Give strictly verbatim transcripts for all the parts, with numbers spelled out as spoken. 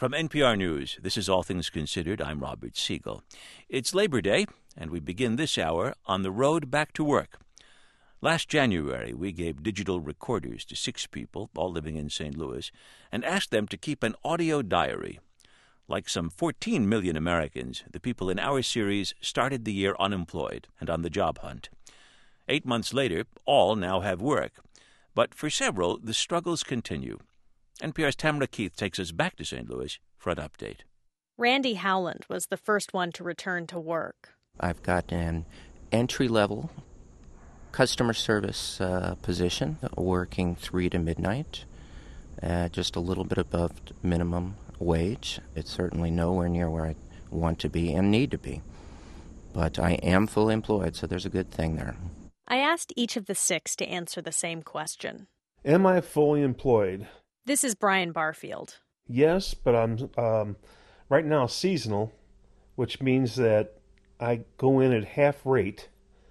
From N P R News, this is All Things Considered. I'm Robert Siegel. It's Labor Day, and we begin this hour on the road back to work. Last January, we gave digital recorders to six people, all living in Saint Louis, and asked them to keep an audio diary. Like some fourteen million Americans, the people in our series started the year unemployed and on the job hunt. Eight months later, all now have work. But for several, the struggles continue. N P R's Tamara Keith takes us back to Saint Louis for an update. Randy Howland was the first one to return to work. I've got an entry-level customer service uh, position, working three to midnight, uh, just a little bit above minimum wage. It's certainly nowhere near where I want to be and need to be. But I am fully employed, so there's a good thing there. I asked each of the six to answer the same question. Am I fully employed? This is Brian Barfield. Yes, but I'm um, right now seasonal, which means that I go in at half rate,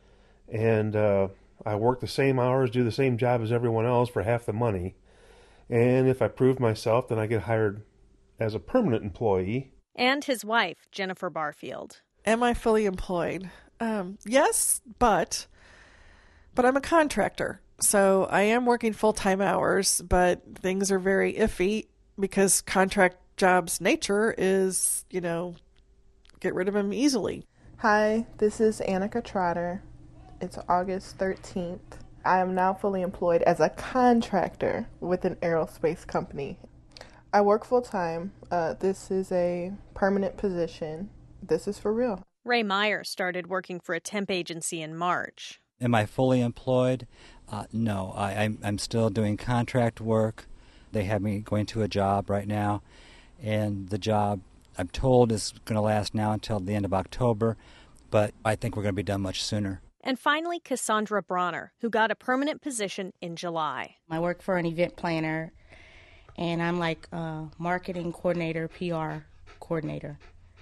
and uh, I work the same hours, do the same job as everyone else for half the money. And if I prove myself, then I get hired as a permanent employee. And his wife, Jennifer Barfield. Am I fully employed? Um, yes, but but I'm a contractor. So I am working full-time hours, but things are very iffy because contract jobs' nature is, you know, get rid of them easily. Hi, this is Annika Trotter. It's August thirteenth. I am now fully employed as a contractor with an aerospace company. I work full-time. Uh, this is a permanent position. This is for real. Ray Meyer started working for a temp agency in March. Am I fully employed? Uh, no, I, I'm, I'm still doing contract work. They have me going to a job right now, and the job, I'm told, is going to last now until the end of October, but I think we're going to be done much sooner. And finally, Cassandra Bronner, who got a permanent position in July. I work for an event planner, and I'm like a marketing coordinator, P R coordinator,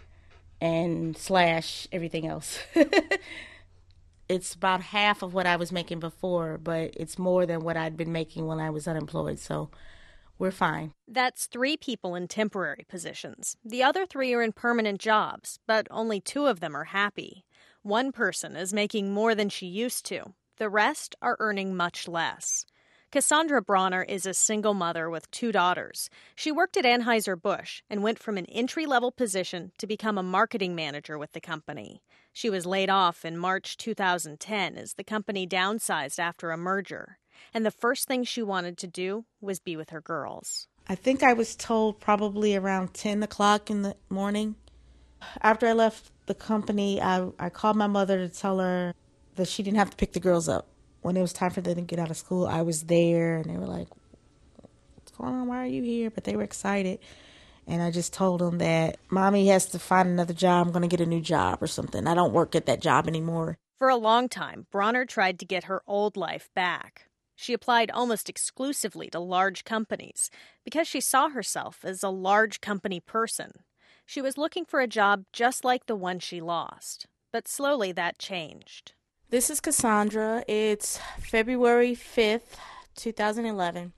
and slash everything else. It's about half of what I was making before, but it's more than what I'd been making when I was unemployed, so we're fine. That's three people in temporary positions. The other three are in permanent jobs, but only two of them are happy. One person is making more than she used to. The rest are earning much less. Cassandra Bronner is a single mother with two daughters. She worked at Anheuser-Busch and went from an entry-level position to become a marketing manager with the company. She was laid off in March two thousand ten as the company downsized after a merger. And the first thing she wanted to do was be with her girls. I think I was told probably around ten o'clock in the morning. After I left the company, I, I called my mother to tell her that she didn't have to pick the girls up. When it was time for them to get out of school, I was there, and they were like, what's going on? Why are you here? But they were excited. And I just told them that Mommy has to find another job. I'm going to get a new job or something. I don't work at that job anymore. For a long time, Bronner tried to get her old life back. She applied almost exclusively to large companies because she saw herself as a large company person. She was looking for a job just like the one she lost. But slowly that changed. This is Cassandra. It's February fifth, twenty eleven.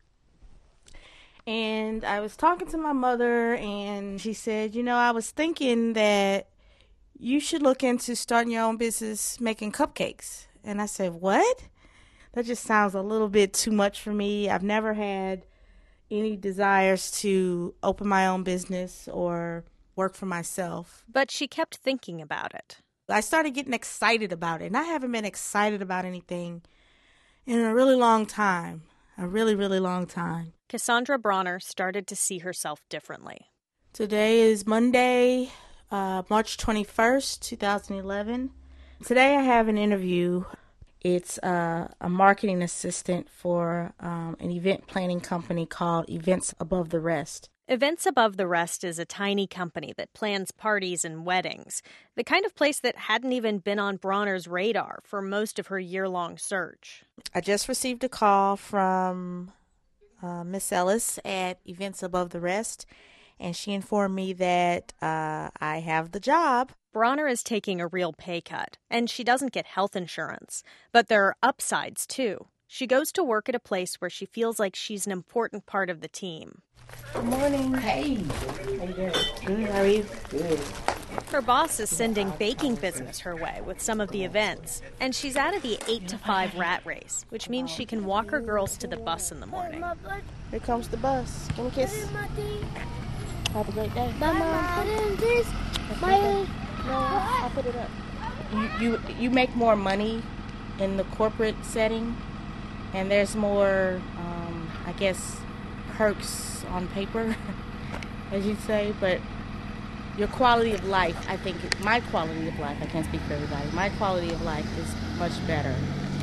And I was talking to my mother, and she said, you know, I was thinking that you should look into starting your own business making cupcakes. And I said, what? That just sounds a little bit too much for me. I've never had any desires to open my own business or work for myself. But she kept thinking about it. I started getting excited about it, and I haven't been excited about anything in a really long time, a really, really long time. Cassandra Bronner started to see herself differently. Today is Monday, uh, March twenty-first, twenty eleven. Today I have an interview. It's uh, a marketing assistant for um, an event planning company called Events Above the Rest. Events Above the Rest is a tiny company that plans parties and weddings, the kind of place that hadn't even been on Bronner's radar for most of her year-long search. I just received a call from uh, Miss Ellis at Events Above the Rest, and she informed me that uh, I have the job. Bronner is taking a real pay cut, and she doesn't get health insurance. But there are upsides, too. She goes to work at a place where she feels like she's an important part of the team. Good morning. Hey. How you doing? Good, how are you? Good. Her boss is sending baking business her way with some of the events, and she's out of the eight to five rat race, which means she can walk her girls to the bus in the morning. Here comes the bus. Give me a kiss. Have a great day. Bye, Mom. Put it in this. My... No, I'll put it up. You, you, you make more money in the corporate setting, and there's more, um, I guess, perks on paper, as you say, but your quality of life, I think, my quality of life, I can't speak for everybody, my quality of life is much better.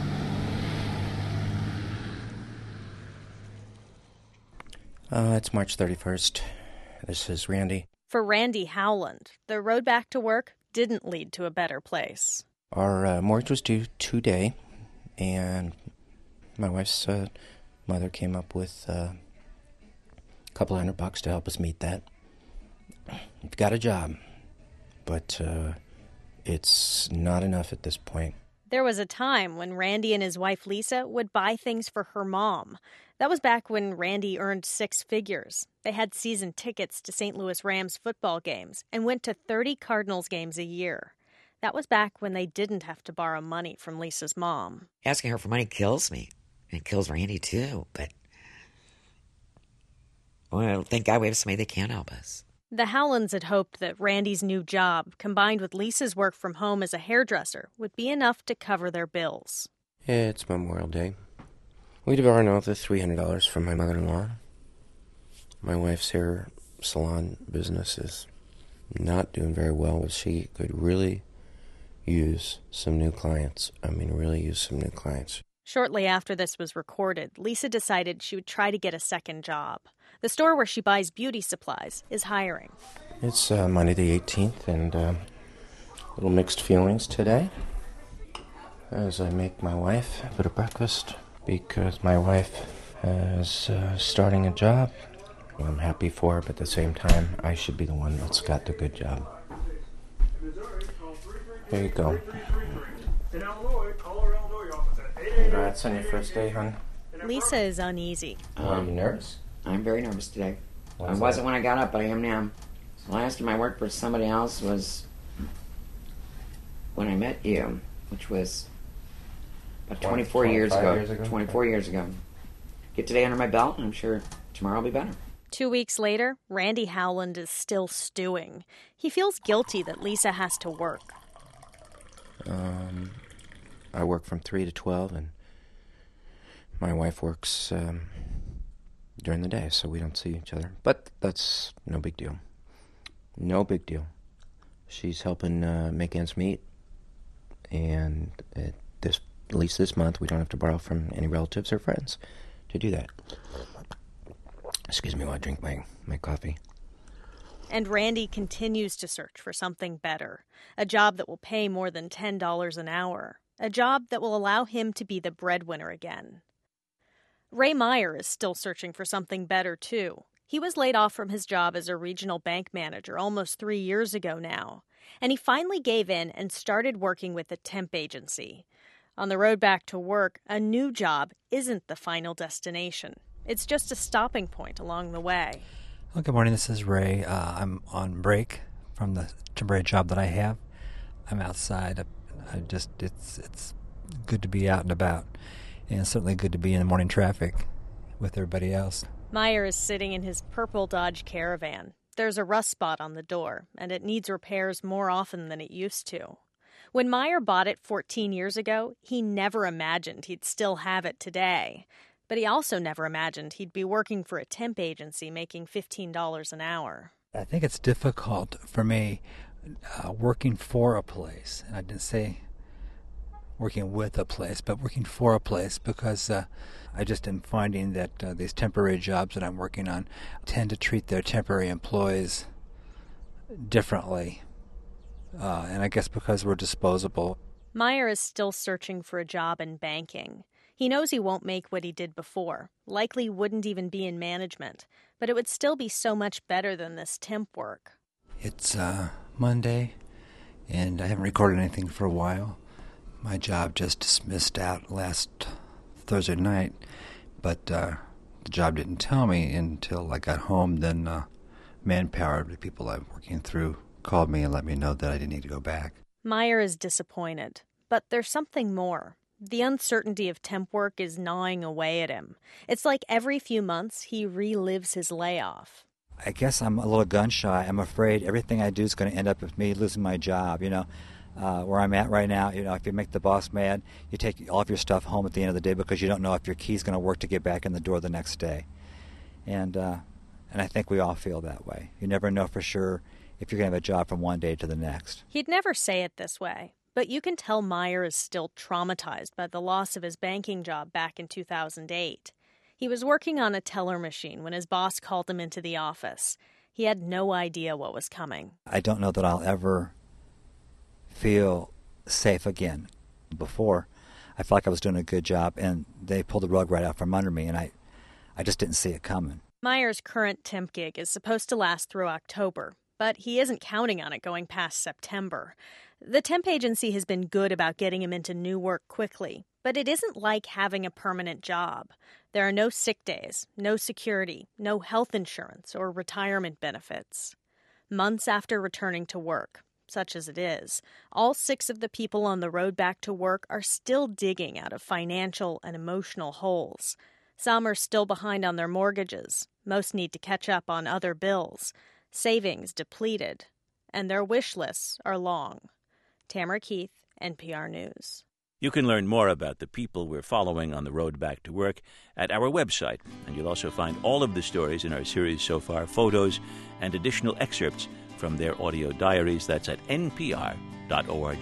Uh, it's March thirty-first. This is Randy. For Randy Howland, the road back to work didn't lead to a better place. Our uh, mortgage was due today, and my wife's uh, mother came up with uh, a couple hundred bucks to help us meet that. We've got a job, but uh, it's not enough at this point. There was a time when Randy and his wife Lisa would buy things for her mom. That was back when Randy earned six figures. They had season tickets to Saint Louis Rams football games and went to thirty Cardinals games a year. That was back when they didn't have to borrow money from Lisa's mom. Asking her for money kills me. And it kills Randy, too. But, well, thank God we have somebody that can help us. The Howlands had hoped that Randy's new job, combined with Lisa's work from home as a hairdresser, would be enough to cover their bills. It's Memorial Day. We'd borrowed another three hundred dollars from my mother-in-law. My wife's hair salon business is not doing very well, but she could really use some new clients. I mean, really use some new clients. Shortly after this was recorded, Lisa decided she would try to get a second job. The store where she buys beauty supplies is hiring. It's uh, Monday the eighteenth, and uh, a little mixed feelings today as I make my wife a bit of breakfast because my wife is uh, starting a job. I'm happy for her, but at the same time, I should be the one that's got the good job. There you go. Congrats on your first day, hon. Lisa is uneasy. Are you nervous? I'm very nervous today. Why I is wasn't that? when I got up, but I am now. The last time I worked for somebody else was when I met you, which was about twenty-four years ago. years ago? twenty-four years ago. Get today under my belt, and I'm sure tomorrow will be better. Two weeks later, Randy Howland is still stewing. He feels guilty that Lisa has to work. Um, I work from three to twelve, and my wife works um, during the day, so we don't see each other. But that's no big deal. No big deal. She's helping uh, make ends meet, and at, this, at least this month, we don't have to borrow from any relatives or friends to do that. Excuse me while I drink my, my coffee. And Randy continues to search for something better, a job that will pay more than ten dollars an hour, a job that will allow him to be the breadwinner again. Ray Meyer is still searching for something better, too. He was laid off from his job as a regional bank manager almost three years ago now, and he finally gave in and started working with a temp agency. On the road back to work, a new job isn't the final destination. It's just a stopping point along the way. Well, good morning. This is Ray. Uh, I'm on break from the temporary job that I have. I'm outside. I, I just it's it's good to be out and about, and it's certainly good to be in the morning traffic with everybody else. Meyer is sitting in his purple Dodge Caravan. There's a rust spot on the door, and it needs repairs more often than it used to. When Meyer bought it fourteen years ago, he never imagined he'd still have it today. But he also never imagined he'd be working for a temp agency making fifteen dollars an hour. I think it's difficult for me uh, working for a place. And I didn't say working with a place, but working for a place because uh, I just am finding that uh, these temporary jobs that I'm working on tend to treat their temporary employees differently. Uh, and I guess because we're disposable. Meyer is still searching for a job in banking. He knows he won't make what he did before, likely wouldn't even be in management, but it would still be so much better than this temp work. It's uh, Monday, and I haven't recorded anything for a while. My job just dismissed out last Thursday night, but uh, the job didn't tell me until I got home. Then uh, manpower, the people I'm working through, called me and let me know that I didn't need to go back. Meyer is disappointed, but there's something more. The uncertainty of temp work is gnawing away at him. It's like every few months he relives his layoff. I guess I'm a little gun shy. I'm afraid everything I do is going to end up with me losing my job. You know, uh, where I'm at right now, you know, if you make the boss mad, you take all of your stuff home at the end of the day because you don't know if your key's going to work to get back in the door the next day. And uh, and I think we all feel that way. You never know for sure if you're going to have a job from one day to the next. He'd never say it this way, but you can tell Meyer is still traumatized by the loss of his banking job back in two thousand eight. He was working on a teller machine when his boss called him into the office. He had no idea what was coming. I don't know that I'll ever feel safe again. Before, I felt like I was doing a good job, and they pulled the rug right out from under me, and I, I just didn't see it coming. Meyer's current temp gig is supposed to last through October, but he isn't counting on it going past September. The temp agency has been good about getting him into new work quickly, but it isn't like having a permanent job. There are no sick days, no security, no health insurance or retirement benefits. Months after returning to work, such as it is, all six of the people on the road back to work are still digging out of financial and emotional holes. Some are still behind on their mortgages. Most need to catch up on other bills. Savings depleted. And their wish lists are long. Tamara Keith, N P R News. You can learn more about the people we're following on the road back to work at our website, and you'll also find all of the stories in our series so far, photos, and additional excerpts from their audio diaries. That's at n p r dot org.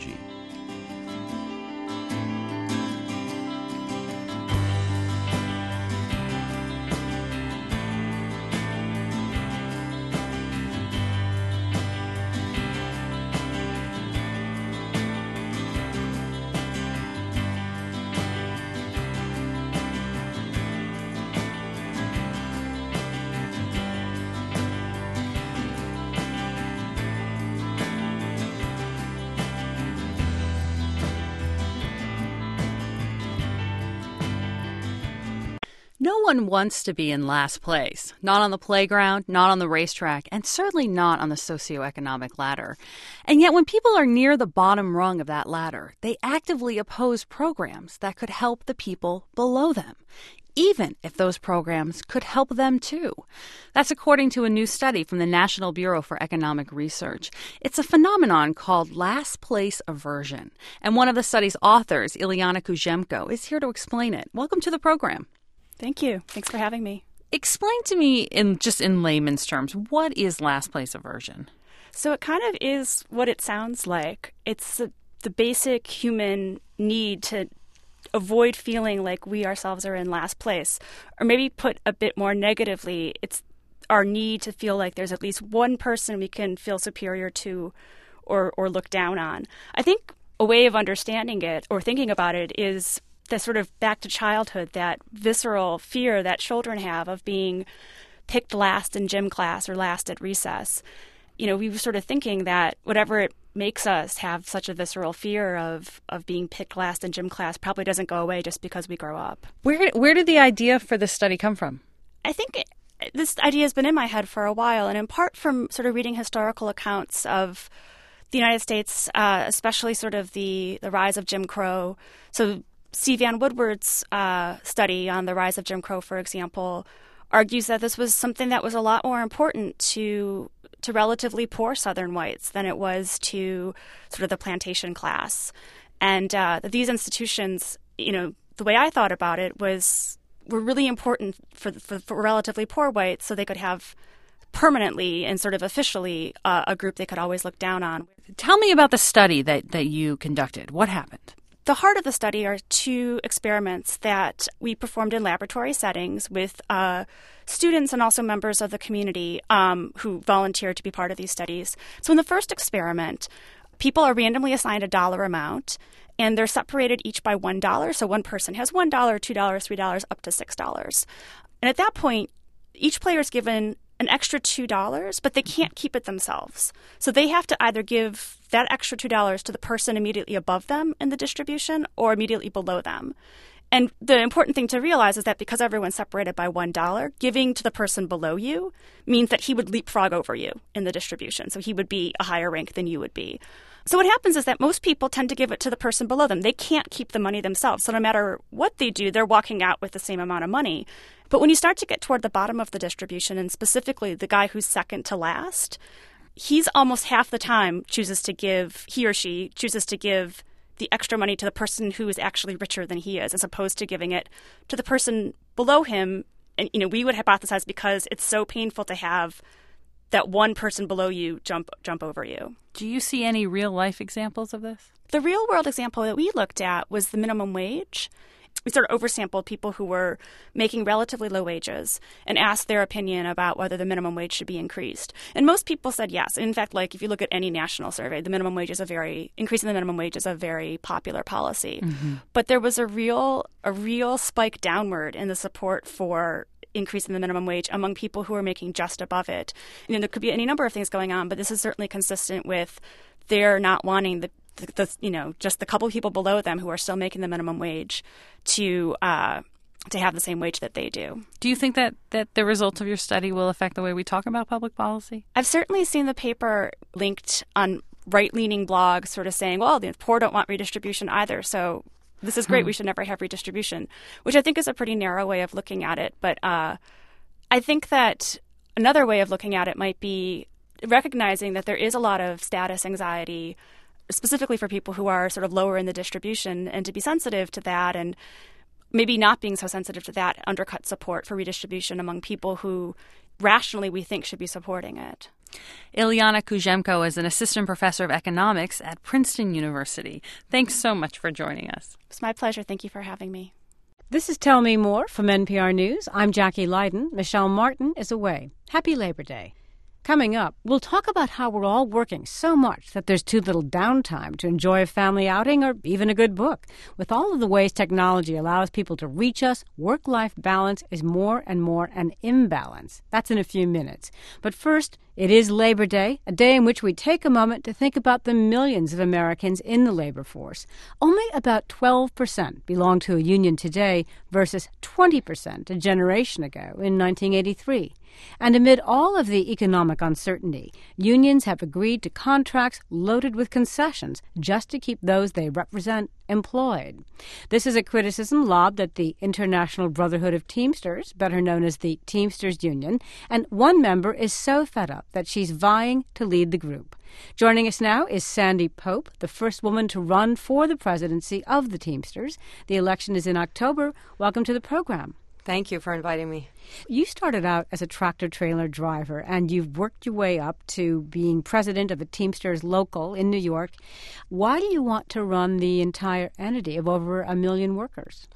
No one wants to be in last place, not on the playground, not on the racetrack, and certainly not on the socioeconomic ladder. And yet when people are near the bottom rung of that ladder, they actively oppose programs that could help the people below them, even if those programs could help them too. That's according to a new study from the National Bureau for Economic Research. It's a phenomenon called last place aversion. And one of the study's authors, Ilyana Kuzhemko, is here to explain it. Welcome to the program. Thank you. Thanks for having me. Explain to me, in just in layman's terms, what is last place aversion? So it kind of is what it sounds like. It's the, the basic human need to avoid feeling like we ourselves are in last place. Or maybe put a bit more negatively, it's our need to feel like there's at least one person we can feel superior to or, or look down on. I think a way of understanding it or thinking about it is the sort of back to childhood, that visceral fear that children have of being picked last in gym class or last at recess. You know, we were sort of thinking that whatever it makes us have such a visceral fear of, of being picked last in gym class probably doesn't go away just because we grow up. Where where did the idea for this study come from? I think it, this idea has been in my head for a while, and in part from sort of reading historical accounts of the United States, uh, especially sort of the, the rise of Jim Crow. So C. Van Woodward's uh, study on the rise of Jim Crow, for example, argues that this was something that was a lot more important to to relatively poor Southern whites than it was to sort of the plantation class. And uh, these institutions, you know, the way I thought about it was were really important for, for, for relatively poor whites so they could have permanently and sort of officially uh, a group they could always look down on. Tell me about the study that, that you conducted. What happened? The heart of the study are two experiments that we performed in laboratory settings with uh, students and also members of the community um, who volunteered to be part of these studies. So in the first experiment, people are randomly assigned a dollar amount, and they're separated each by one dollar. So one person has one dollar, two dollars, three dollars, up to six dollars. And at that point, each player is given an extra two dollars, but they can't keep it themselves. So they have to either give that extra two dollars to the person immediately above them in the distribution or immediately below them. And the important thing to realize is that because everyone's separated by one dollar, giving to the person below you means that he would leapfrog over you in the distribution. So he would be a higher rank than you would be. So what happens is that most people tend to give it to the person below them. They can't keep the money themselves. So no matter what they do, they're walking out with the same amount of money. But when you start to get toward the bottom of the distribution, and specifically the guy who's second to last, he's almost half the time chooses to give, he or she chooses to give the extra money to the person who is actually richer than he is, as opposed to giving it to the person below him. And, you know, we would hypothesize because it's so painful to have that one person below you jump jump over you. Do you see any real-life examples of this? The real-world example that we looked at was the minimum wage. We sort of oversampled people who were making relatively low wages and asked their opinion about whether the minimum wage should be increased. And most people said yes. In fact, like if you look at any national survey, the minimum wage is a very increasing the minimum wage is a very popular policy. Mm-hmm. But there was a real a real spike downward in the support for increasing the minimum wage among people who are making just above it. You know, there could be any number of things going on, but this is certainly consistent with their not wanting the The, the, you know, just the couple of people below them who are still making the minimum wage to uh, to have the same wage that they do. Do you think that, that the results of your study will affect the way we talk about public policy? I've certainly seen the paper linked on right-leaning blogs sort of saying, well, the poor don't want redistribution either, so this is great, hmm. we should never have redistribution, which I think is a pretty narrow way of looking at it. But uh, I think that another way of looking at it might be recognizing that there is a lot of status anxiety specifically for people who are sort of lower in the distribution, and to be sensitive to that, and maybe not being so sensitive to that undercut support for redistribution among people who rationally we think should be supporting it. Ilyana Kuzhemko is an assistant professor of economics at Princeton University. Thanks so much for joining us. It's my pleasure. Thank you for having me. This is Tell Me More from N P R News. I'm Jackie Leiden. Michelle Martin is away. Happy Labor Day. Coming up, we'll talk about how we're all working so much that there's too little downtime to enjoy a family outing or even a good book. With all of the ways technology allows people to reach us, work-life balance is more and more an imbalance. That's in a few minutes. But first, it is Labor Day, a day in which we take a moment to think about the millions of Americans in the labor force. Only about twelve percent belong to a union today versus twenty percent a generation ago in nineteen eighty-three. And amid all of the economic uncertainty, unions have agreed to contracts loaded with concessions just to keep those they represent employed. This is a criticism lobbed at the International Brotherhood of Teamsters, better known as the Teamsters Union, and one member is so fed up that she's vying to lead the group. Joining us now is Sandy Pope, the first woman to run for the presidency of the Teamsters. The election is in October. Welcome to the program. Thank you for inviting me. You started out as a tractor-trailer driver, and you've worked your way up to being president of a Teamsters local in New York. Why do you want to run the entire entity of over a million workers?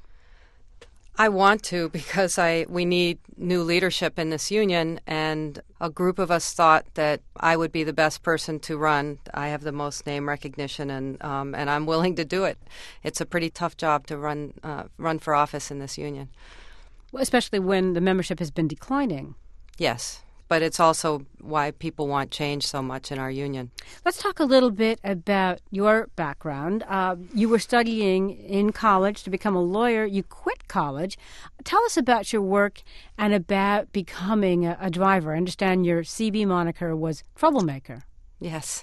I want to because I we need new leadership in this union, and a group of us thought that I would be the best person to run. I have the most name recognition, and um, and I'm willing to do it. It's a pretty tough job to run uh, run for office in this union. Especially when the membership has been declining. Yes, but it's also why people want change so much in our union. Let's talk a little bit about your background. Uh, you were studying in college to become a lawyer. You quit college. Tell us about your work and about becoming a, a driver. I understand your C B moniker was Troublemaker. Yes.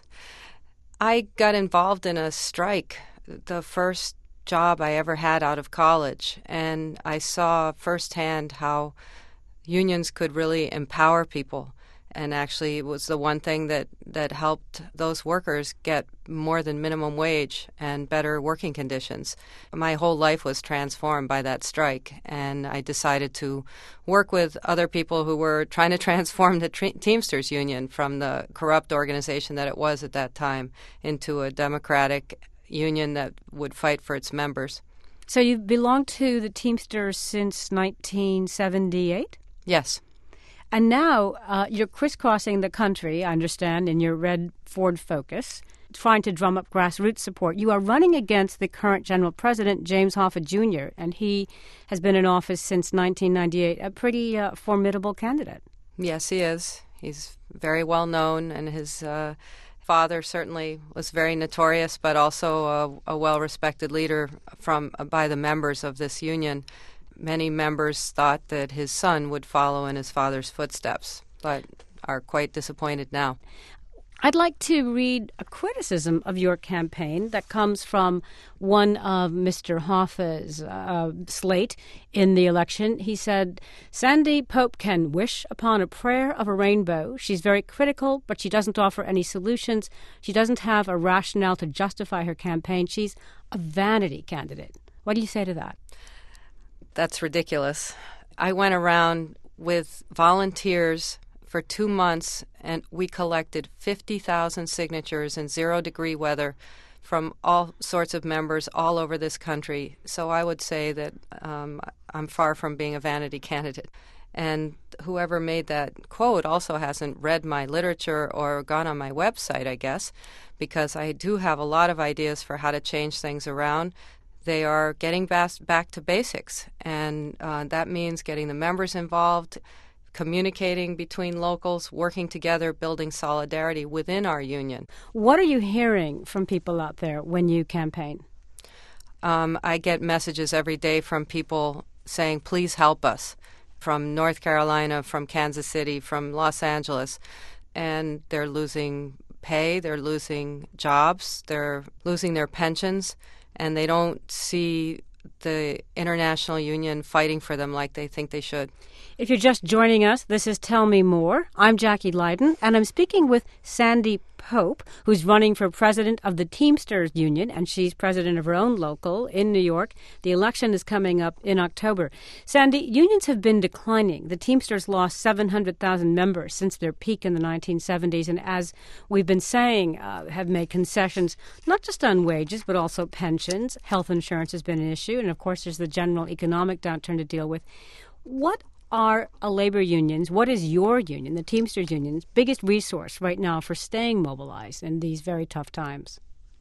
I got involved in a strike, the first job I ever had out of college, and I saw firsthand how unions could really empower people, and actually it was the one thing that, that helped those workers get more than minimum wage and better working conditions. My whole life was transformed by that strike, and I decided to work with other people who were trying to transform the tre- Teamsters Union from the corrupt organization that it was at that time into a democratic union that would fight for its members. So you've belonged to the Teamsters since nineteen seventy-eight? Yes. And now uh, you're crisscrossing the country, I understand, in your red Ford Focus, trying to drum up grassroots support. You are running against the current General President, James Hoffa Junior, and he has been in office since nineteen ninety-eight, a pretty uh, formidable candidate. Yes, he is. He's very well known, and his uh, father certainly was very notorious, but also a, a well-respected leader from by the members of this union. Many members thought that his son would follow in his father's footsteps, but are quite disappointed now. I'd like to read a criticism of your campaign that comes from one of Mister Hoffa's uh, slate in the election. He said, Sandy Pope can wish upon a prayer of a rainbow. She's very critical, but she doesn't offer any solutions. She doesn't have a rationale to justify her campaign. She's a vanity candidate. What do you say to that? That's ridiculous. I went around with volunteers for two months, and we collected fifty thousand signatures in zero-degree weather from all sorts of members all over this country. So I would say that um, I'm far from being a vanity candidate. And whoever made that quote also hasn't read my literature or gone on my website, I guess, because I do have a lot of ideas for how to change things around. They are getting back, back to basics, and uh, that means getting the members involved, communicating between locals, working together, building solidarity within our union. What are you hearing from people out there when you campaign? Um, I get messages every day from people saying, please help us, from North Carolina, from Kansas City, from Los Angeles, and they're losing pay, they're losing jobs, they're losing their pensions, and they don't see the international union fighting for them like they think they should. If you're just joining us, this is Tell Me More. I'm Jackie Leiden, and I'm speaking with Sandy Pope, who's running for president of the Teamsters Union, and she's president of her own local in New York. The election is coming up in October. Sandy, unions have been declining. The Teamsters lost seven hundred thousand members since their peak in the nineteen seventies, and as we've been saying, uh, have made concessions not just on wages, but also pensions. Health insurance has been an issue, and of course there's the general economic downturn to deal with. What are a labor unions, what is your union, the Teamsters Union's biggest resource right now for staying mobilized in these very tough times?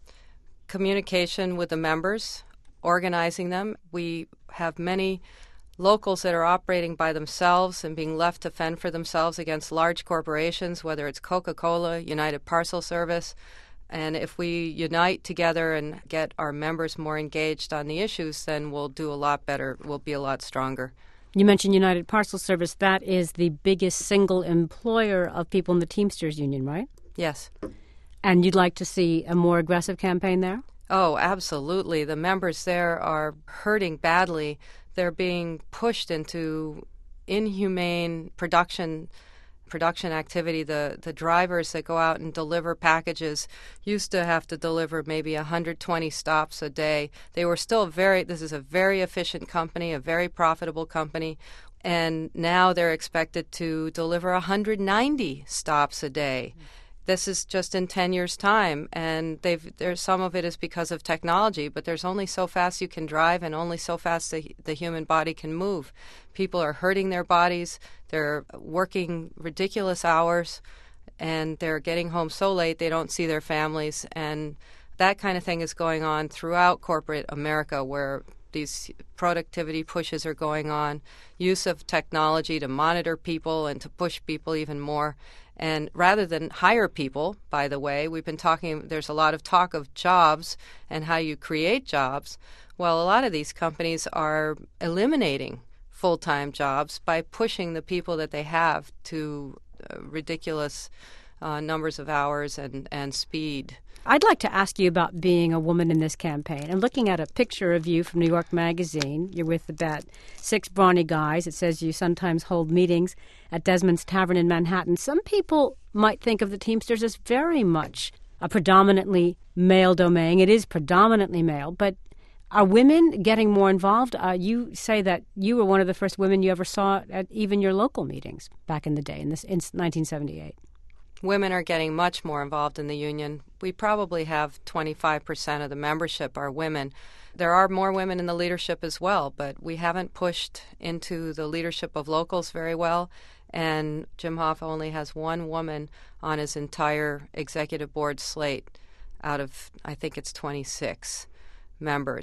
Communication with the members, organizing them. We have many locals that are operating by themselves and being left to fend for themselves against large corporations, whether it's Coca-Cola, United Parcel Service. And if we unite together and get our members more engaged on the issues, then we'll do a lot better. We'll be a lot stronger. You mentioned United Parcel Service. That is the biggest single employer of people in the Teamsters Union, right? Yes. And you'd like to see a more aggressive campaign there? Oh, absolutely. The members there are hurting badly. They're being pushed into inhumane production production activity. The the drivers that go out and deliver packages used to have to deliver maybe one hundred twenty stops a day. They were still very, this is a very efficient company, a very profitable company, and now they're expected to deliver one hundred ninety stops a day. Mm-hmm. This is just in ten years' time, and they've there's some of it is because of technology, but there's only so fast you can drive and only so fast the, the human body can move. People are hurting their bodies, they're working ridiculous hours, and they're getting home so late they don't see their families, and that kind of thing is going on throughout corporate America, where these productivity pushes are going on, use of technology to monitor people and to push people even more. And rather than hire people, by the way, we've been talking, there's a lot of talk of jobs and how you create jobs. Well, a lot of these companies are eliminating full-time jobs by pushing the people that they have to uh, ridiculous uh, numbers of hours and, and speed. I'd like to ask you about being a woman in this campaign. I'm looking at a picture of you from New York Magazine. You're with about six brawny guys. It says you sometimes hold meetings at Desmond's Tavern in Manhattan. Some people might think of the Teamsters as very much a predominantly male domain. It is predominantly male, but are women getting more involved? Uh, you say that you were one of the first women you ever saw at even your local meetings back in the day, in, this, in nineteen seventy-eight. Women are getting much more involved in the union. We probably have twenty-five percent of the membership are women. There are more women in the leadership as well, but we haven't pushed into the leadership of locals very well. And Jim Hoffa only has one woman on his entire executive board slate out of, I think it's twenty-six members.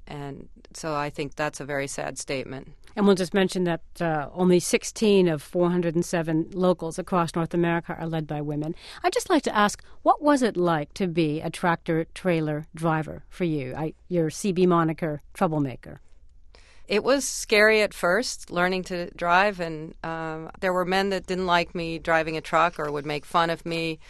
And so I think that's a very sad statement. And we'll just mention that uh, only sixteen of four hundred seven locals across North America are led by women. I'd just like to ask, what was it like to be a tractor-trailer driver for you? I, your C B moniker, troublemaker. It was scary at first, learning to drive, and um, there were men that didn't like me driving a truck or would make fun of me.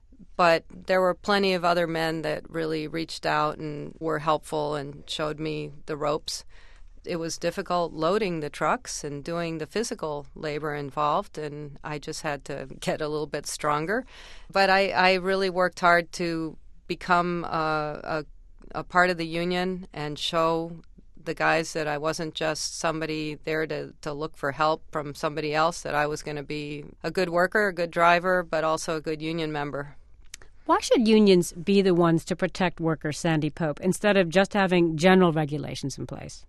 But there were plenty of other men that really reached out and were helpful and showed me the ropes. It was difficult loading the trucks and doing the physical labor involved, and I just had to get a little bit stronger. But I, I really worked hard to become a, a, a part of the union and show the guys that I wasn't just somebody there to, to look for help from somebody else, that I was going to be a good worker, a good driver, but also a good union member. Why should unions be the ones to protect workers, Sandy Pope, instead of just having general regulations in place?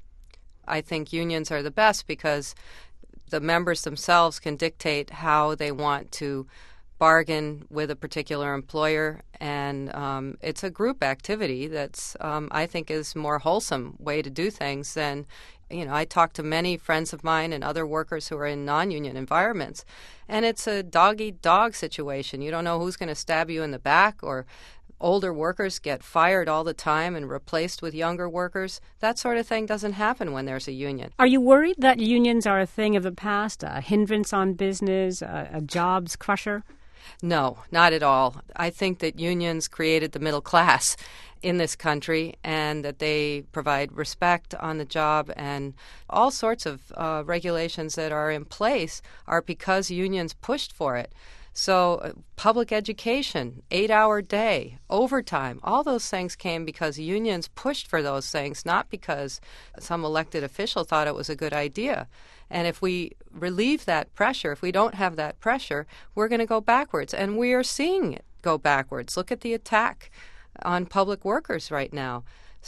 I think unions are the best because the members themselves can dictate how they want to bargain with a particular employer, and um, it's a group activity that's, um, I think, is more wholesome way to do things than, you know, I talk to many friends of mine and other workers who are in non-union environments, and it's a dog-eat-dog situation. You don't know who's going to stab you in the back, or older workers get fired all the time and replaced with younger workers. That sort of thing doesn't happen when there's a union. Are you worried that unions are a thing of the past, a hindrance on business, a, a jobs crusher? No, not at all. I think that unions created the middle class in this country, and that they provide respect on the job, and all sorts of uh, regulations that are in place are because unions pushed for it. So uh, public education, eight-hour day, overtime, all those things came because unions pushed for those things, not because some elected official thought it was a good idea. And if we relieve that pressure, if we don't have that pressure, we're going to go backwards. And we are seeing it go backwards. Look at the attack on public workers right now.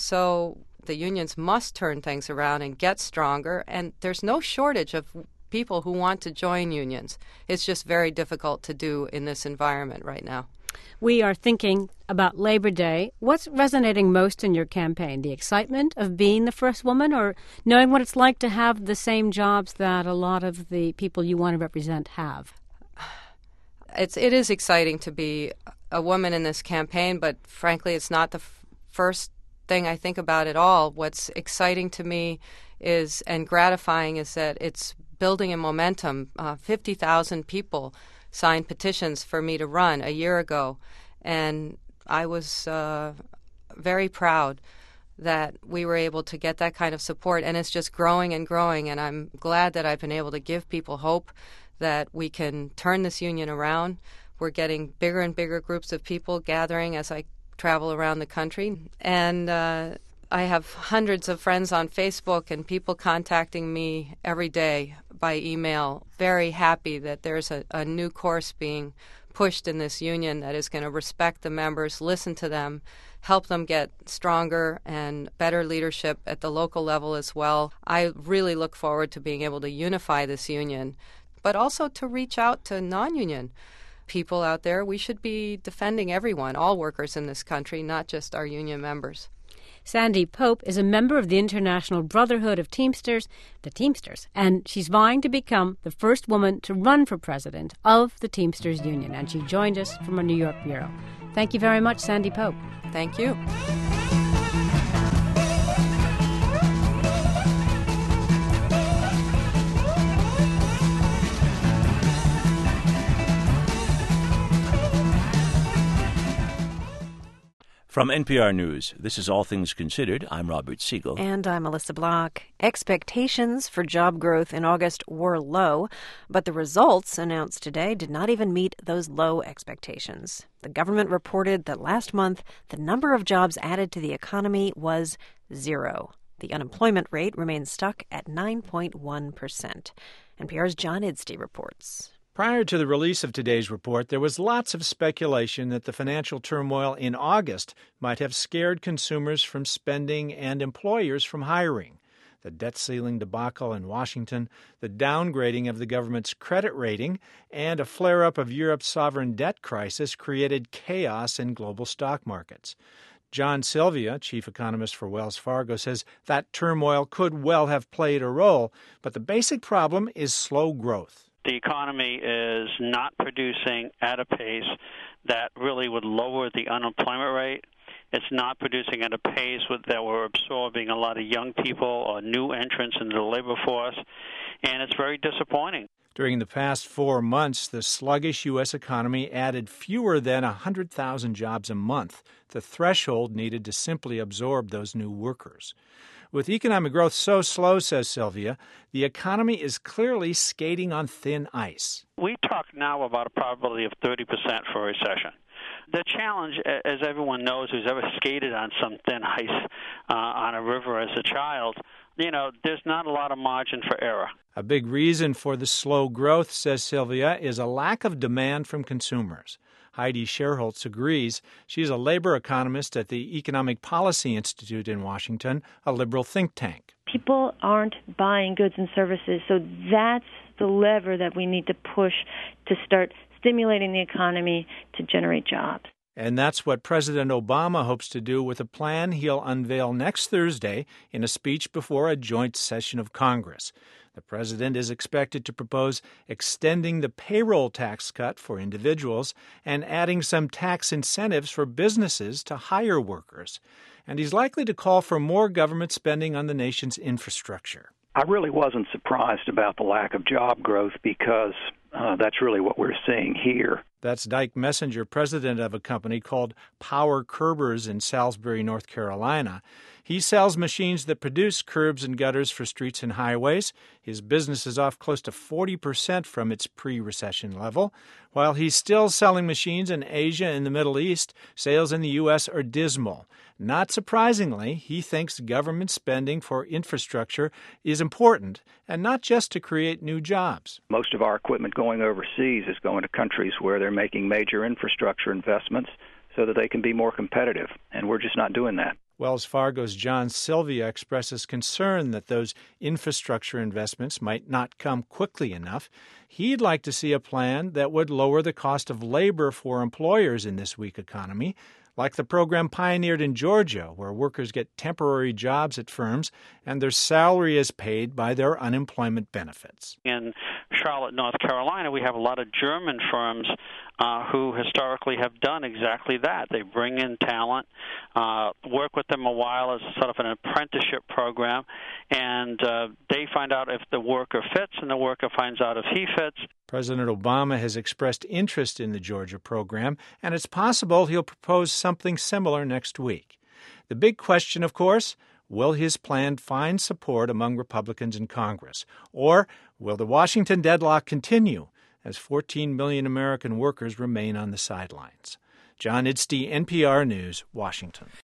So the unions must turn things around and get stronger. And there's no shortage of people who want to join unions. It's just very difficult to do in this environment right now. We are thinking about Labor Day. What's resonating most in your campaign? The excitement of being the first woman, or knowing what it's like to have the same jobs that a lot of the people you want to represent have? It's, it is exciting to be a woman in this campaign, but frankly, it's not the f- first thing I think about at all. What's exciting to me is, and gratifying, is that it's building a momentum. Uh, fifty thousand people signed petitions for me to run a year ago, and I was uh, very proud that we were able to get that kind of support, and it's just growing and growing, and I'm glad that I've been able to give people hope that we can turn this union around. We're getting bigger and bigger groups of people gathering as I travel around the country, and uh, I have hundreds of friends on Facebook and people contacting me every day by email, very happy that there's a, a new course being pushed in this union that is going to respect the members, listen to them, help them get stronger and better leadership at the local level as well. I really look forward to being able to unify this union, but also to reach out to non-union people out there. We should be defending everyone, all workers in this country, not just our union members. Sandy Pope is a member of the International Brotherhood of Teamsters, the Teamsters, and she's vying to become the first woman to run for president of the Teamsters Union, and she joined us from our New York bureau. Thank you very much, Sandy Pope. Thank you. From N P R News, this is All Things Considered. I'm Robert Siegel. And I'm Melissa Block. Expectations for job growth in August were low, but the results announced today did not even meet those low expectations. The government reported that last month, the number of jobs added to the economy was zero. The unemployment rate remains stuck at nine point one percent. N P R's John Idstey reports. Prior to the release of today's report, there was lots of speculation that the financial turmoil in August might have scared consumers from spending and employers from hiring. The debt ceiling debacle in Washington, the downgrading of the government's credit rating, and a flare-up of Europe's sovereign debt crisis created chaos in global stock markets. John Sylvia, chief economist for Wells Fargo, says that turmoil could well have played a role, but the basic problem is slow growth. The economy is not producing at a pace that really would lower the unemployment rate. It's not producing at a pace with, that we're absorbing a lot of young people or new entrants into the labor force, and it's very disappointing. During the past four months, the sluggish U S economy added fewer than one hundred thousand jobs a month, the threshold needed to simply absorb those new workers. With economic growth so slow, says Sylvia, the economy is clearly skating on thin ice. We talk now about a probability of thirty percent for a recession. The challenge, as everyone knows who's ever skated on some thin ice uh, on a river as a child, you know, there's not a lot of margin for error. A big reason for the slow growth, says Sylvia, is a lack of demand from consumers. Heidi Sherholtz agrees. She's a labor economist at the Economic Policy Institute in Washington, a liberal think tank. People aren't buying goods and services, so that's the lever that we need to push to start stimulating the economy to generate jobs. And that's what President Obama hopes to do with a plan he'll unveil next Thursday in a speech before a joint session of Congress. The president is expected to propose extending the payroll tax cut for individuals and adding some tax incentives for businesses to hire workers. And he's likely to call for more government spending on the nation's infrastructure. I really wasn't surprised about the lack of job growth because uh, that's really what we're seeing here. That's Dyke Messenger, president of a company called Power Curbers in Salisbury, North Carolina. He sells machines that produce curbs and gutters for streets and highways. His business is off close to forty percent from its pre-recession level. While he's still selling machines in Asia and the Middle East, sales in the U S are dismal. Not surprisingly, he thinks government spending for infrastructure is important, and not just to create new jobs. Most of our equipment going overseas is going to countries where they're making major infrastructure investments so that they can be more competitive, and we're just not doing that. Wells Fargo's John Sylvia expresses concern that those infrastructure investments might not come quickly enough. He'd like to see a plan that would lower the cost of labor for employers in this weak economy, like the program pioneered in Georgia, where workers get temporary jobs at firms and their salary is paid by their unemployment benefits. In Charlotte, North Carolina, we have a lot of German firms uh, who historically have done exactly that. They bring in talent, uh, work with them a while as sort of an apprenticeship program, and uh, they find out if the worker fits and the worker finds out if he fits. President Obama has expressed interest in the Georgia program, and it's possible he'll propose something similar next week. The big question, of course, will his plan find support among Republicans in Congress? Or will the Washington deadlock continue as fourteen million American workers remain on the sidelines? John Idstey, N P R News, Washington.